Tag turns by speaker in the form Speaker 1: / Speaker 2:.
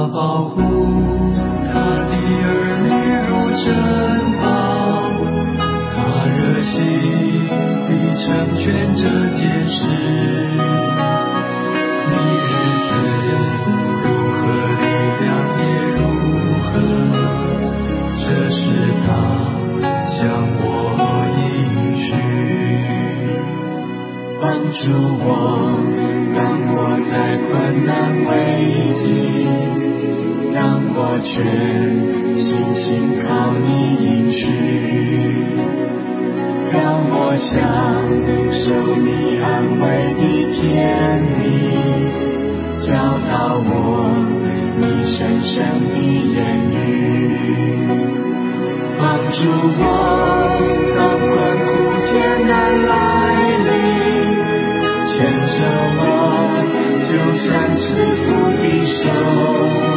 Speaker 1: 保护他的儿女如珍宝，他热心地成全这件事。你日子如何，力量也如何，这是他向我应许。帮助我，当我在困难危急，让我全心靠你应许，让我享受你安慰的甜蜜，教导我你深深的言语。帮助我，当困苦艰难来临，牵着我，就像慈父的手，